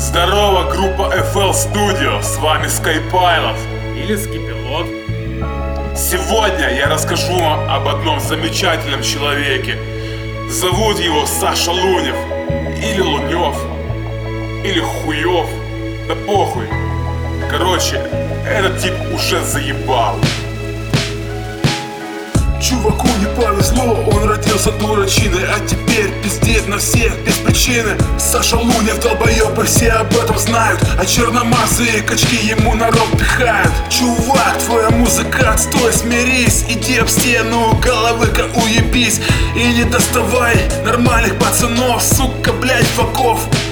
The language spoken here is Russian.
Здорово, группа FL Studio, с вами Skypilot или Скипилот. Сегодня я расскажу вам об одном замечательном человеке. Зовут его Саша Лунев, или Лунев, или Хуев, да похуй. Короче, этот тип уже заебал. Чуваку не повезло, он родился дурачиной, а теперь пиздит на всех без причины. Саша Лунев долбоёб, и все об этом знают, а черномазые качки ему на рот пихают. Чувак, твоя музыка, отстой, смирись, иди об стену, головы-ка уебись. И не доставай нормальных пацанов, сука, блять, факов.